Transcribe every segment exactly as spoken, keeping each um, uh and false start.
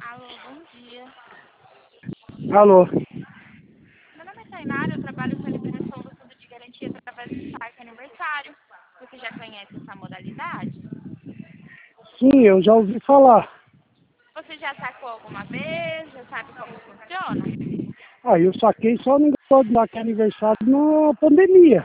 Alô, bom dia. Alô. Meu nome é Tainara, eu trabalho com a liberação do fundo de garantia através do Saque Aniversário. Você já conhece essa modalidade? Sim, eu já ouvi falar. Você já sacou alguma vez? Já sabe como funciona? Ah, eu saquei só no negócio lá que é aniversário na pandemia.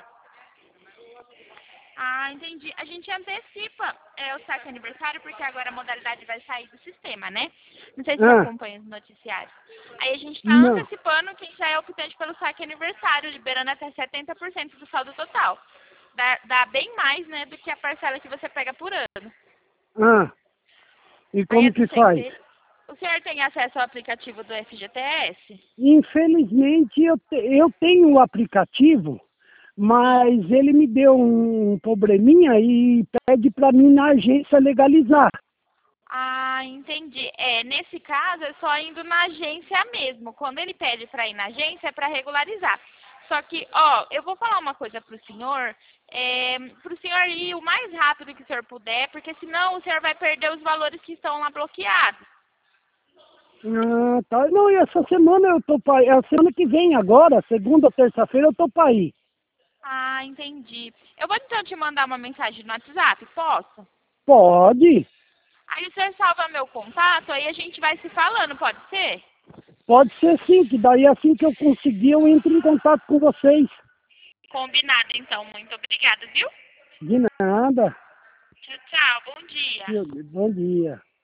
Ah, entendi. A gente antecipa é, o Saque Aniversário porque agora a modalidade vai sair do sistema, né? Não sei se você Ah, acompanha os noticiários. Aí a gente está não. antecipando quem já é optante pelo Saque Aniversário, liberando até setenta por cento do saldo total. Dá, dá bem mais, né, do que a parcela que você pega por ano. Ah, e Aí é como do que seu faz? interesse. O senhor tem acesso ao aplicativo do F G T S? Infelizmente eu, te- eu tenho o aplicativo, Sim. mas ele me deu um probleminha e pede para mim na agência legalizar. Ah, entendi. É, nesse caso é só indo na agência mesmo. Quando ele pede para ir na agência é para regularizar. Só que, ó, eu vou falar uma coisa pro senhor, é, pro senhor ir o mais rápido que o senhor puder, porque senão o senhor vai perder os valores que estão lá bloqueados. Ah, tá. Não, e essa semana eu tô para ir. A semana que vem agora, segunda, terça-feira, eu tô para ir. Ah, entendi. Eu vou então te mandar uma mensagem no WhatsApp, posso? Pode. Aí o senhor salva meu contato, aí a gente vai se falando, pode ser? Pode ser sim, que daí assim que eu conseguir eu entro em contato com vocês. Combinado, então. Muito obrigada, viu? De nada. Tchau, tchau. Bom dia. Bom dia.